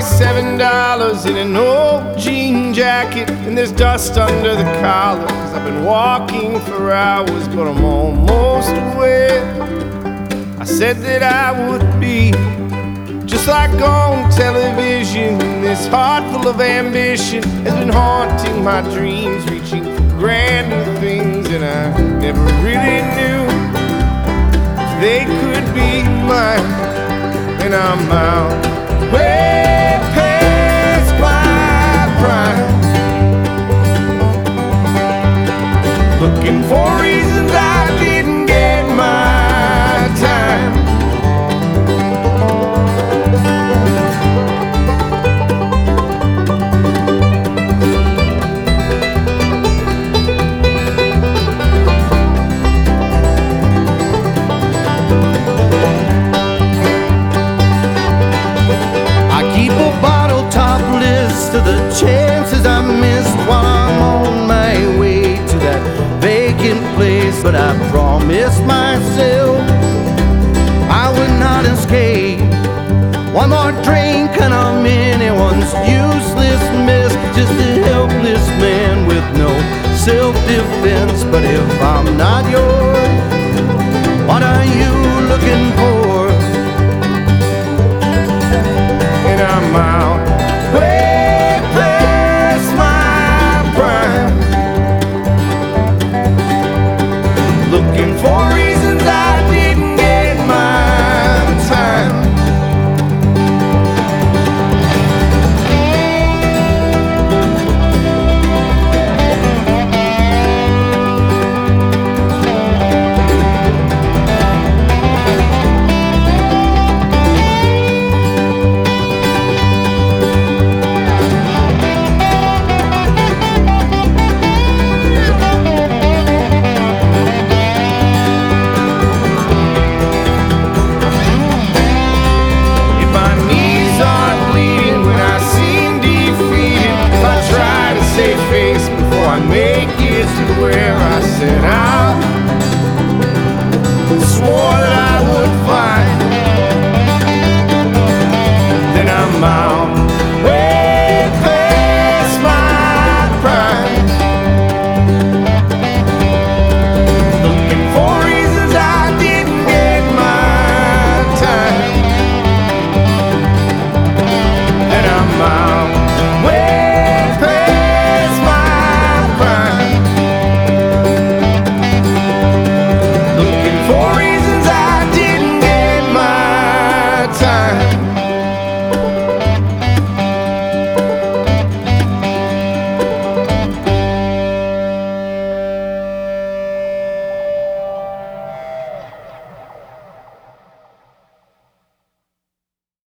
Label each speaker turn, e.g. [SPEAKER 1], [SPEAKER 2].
[SPEAKER 1] $7 in an old jean jacket, and there's dust under the collars. I've been walking for hours, but I'm almost aware. I said that I would be just like on television. This heart full of ambition has been haunting my dreams, reaching for grand new things, and I never really knew they could be mine. And I'm out way past my prime, looking for reasons I didn't get my time. To the chances I missed while I'm on my way to that vacant place. But I promised myself I would not escape one more drink and I'm anyone's useless mess, just a helpless man with no self-defense. But if I'm not yours, what are you looking for? And I'm out way past my prime, looking for reasons I didn't get my time. Make it to where I set out, swore that